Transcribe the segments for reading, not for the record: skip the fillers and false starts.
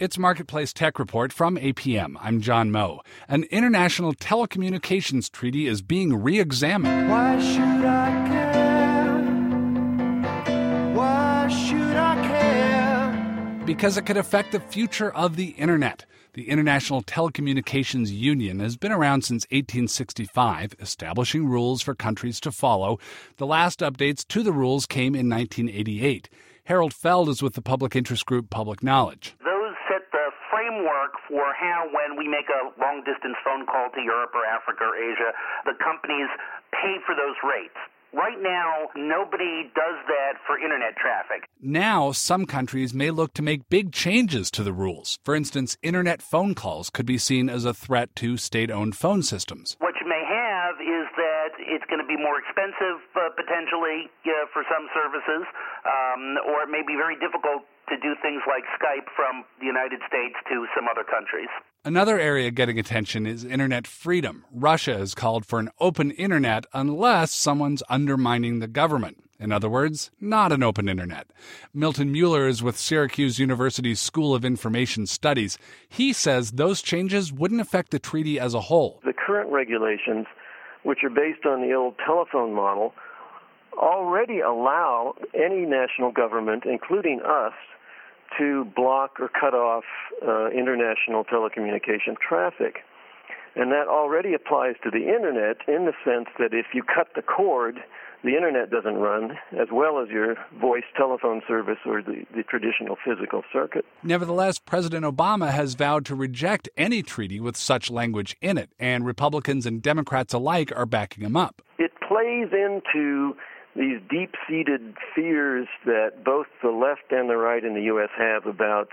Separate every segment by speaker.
Speaker 1: It's Marketplace Tech Report from APM. I'm John Moe. An international telecommunications treaty is being re-examined.
Speaker 2: Why should I care? Why should I care?
Speaker 1: Because it could affect the future of the Internet. The International Telecommunications Union has been around since 1865, establishing rules for countries to follow. The last updates to the rules came in 1988. Harold Feld is with the public interest group Public Knowledge.
Speaker 3: Those set the framework for how, when we make a long-distance phone call to Europe or Africa or Asia, the companies pay for those rates. Right now, nobody does that for Internet traffic.
Speaker 1: Now, some countries may look to make big changes to the rules. For instance, Internet phone calls could be seen as a threat to state-owned phone systems.
Speaker 3: What you may have is that it's going to be more expensive, potentially, for some services, or it may be very difficult to do things like Skype from the United States to some other countries.
Speaker 1: Another area getting attention is internet freedom. Russia has called for an open internet unless someone's undermining the government. In other words, not an open internet. Milton Mueller is with Syracuse University's School of Information Studies. He says those changes wouldn't affect the treaty as a whole.
Speaker 4: The current regulations, which are based on the old telephone model, already allow any national government, including us, to block or cut off international telecommunication traffic. And that already applies to the Internet in the sense that if you cut the cord, the Internet doesn't run, as well as your voice telephone service or the traditional physical circuit.
Speaker 1: Nevertheless, President Obama has vowed to reject any treaty with such language in it, and Republicans and Democrats alike are backing him up.
Speaker 4: It plays into these deep-seated fears that both the left and the right in the U.S. have about,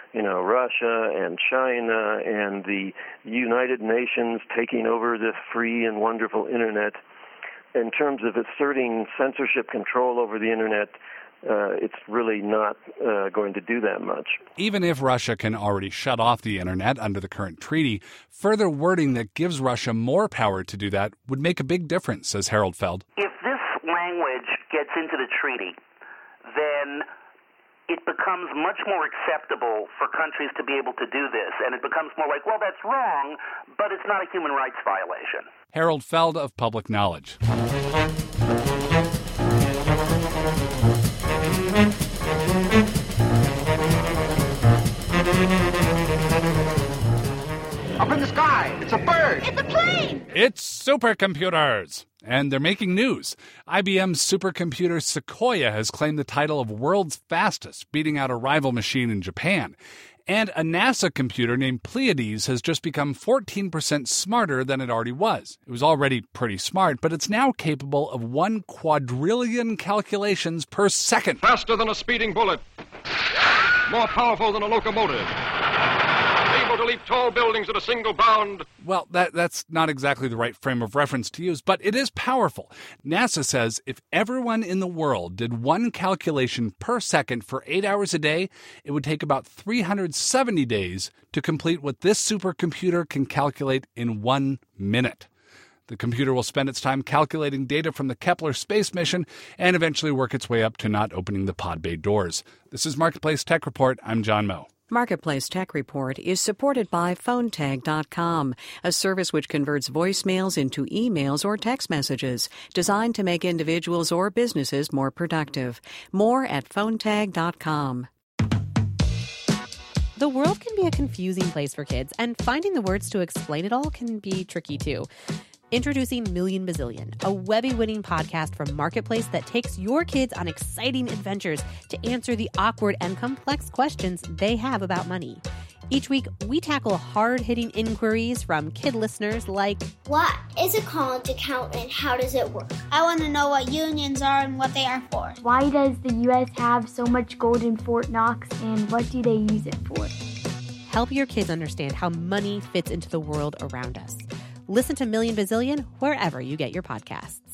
Speaker 4: Russia and China and the United Nations taking over the free and wonderful Internet. In terms of asserting censorship control over the Internet, it's really not going to do that much.
Speaker 1: Even if Russia can already shut off the Internet under the current treaty, further wording that gives Russia more power to do that would make a big difference, says Harold Feld.
Speaker 3: If this language gets into the treaty, then it becomes much more acceptable for countries to be able to do this, and it becomes more like, well, that's wrong, but it's not a human rights violation.
Speaker 1: Harold Feld of Public Knowledge.
Speaker 5: Up in the sky! It's a bird!
Speaker 6: It's a plane!
Speaker 1: It's supercomputers! And they're making news. IBM's supercomputer Sequoia has claimed the title of world's fastest, beating out a rival machine in Japan. And a NASA computer named Pleiades has just become 14% smarter than it already was. It was already pretty smart, but it's now capable of 1 quadrillion calculations per second.
Speaker 7: Faster than a speeding bullet. More powerful than a locomotive. Able to leap tall buildings at a single bound.
Speaker 1: Well, that's not exactly the right frame of reference to use, but it is powerful. NASA says if everyone in the world did 1 calculation per second for 8 hours a day, it would take about 370 days to complete what this supercomputer can calculate in 1 minute. The computer will spend its time calculating data from the Kepler space mission and eventually work its way up to not opening the pod bay doors. This is Marketplace Tech Report. I'm John Moe.
Speaker 8: Marketplace Tech Report is supported by PhoneTag.com, a service which converts voicemails into emails or text messages, designed to make individuals or businesses more productive. More at PhoneTag.com.
Speaker 9: The world can be a confusing place for kids, and finding the words to explain it all can be tricky too. Introducing Million Bazillion, a Webby-winning podcast from Marketplace that takes your kids on exciting adventures to answer the awkward and complex questions they have about money. Each week, we tackle hard-hitting inquiries from kid listeners like,
Speaker 6: what is a college account and how does it work? I want to know what unions are and what they are for.
Speaker 10: Why does the U.S. have so much gold in Fort Knox and what do they use it for?
Speaker 9: Help your kids understand how money fits into the world around us. Listen to Million Bazillion wherever you get your podcasts.